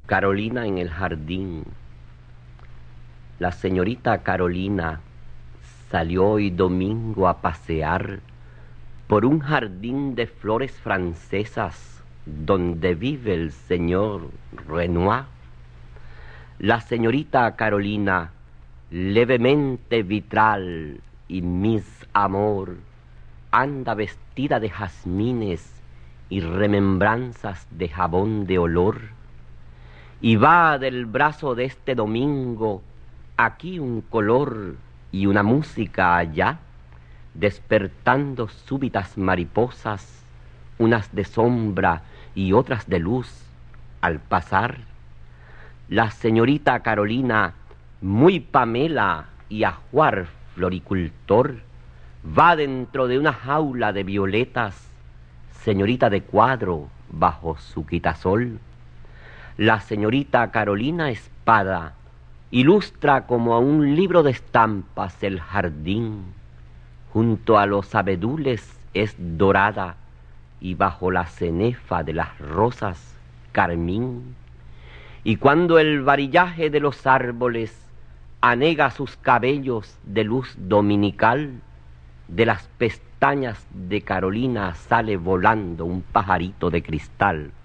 Carolina en el jardín. La señorita Carolina salió hoy domingo a pasear por un jardín de flores francesas donde vive el señor Renoir. La señorita Carolina, levemente vitral y mis amor, anda vestida de jazmines y remembranzas de jabón de olor, y va del brazo de este domingo aquí un color y una música allá, despertando súbitas mariposas, unas de sombra y otras de luz, al pasar. La señorita Carolina, muy Pamela y ajuar floricultor, va dentro de una jaula de violetas, señorita de cuadro bajo su quitasol. La señorita Carolina Espada ilustra como a un libro de estampas el jardín. Junto a los abedules es dorada y bajo la cenefa de las rosas carmín. Y cuando el varillaje de los árboles anega sus cabellos de luz dominical, de las pestañas de Carolina sale volando un pajarito de cristal.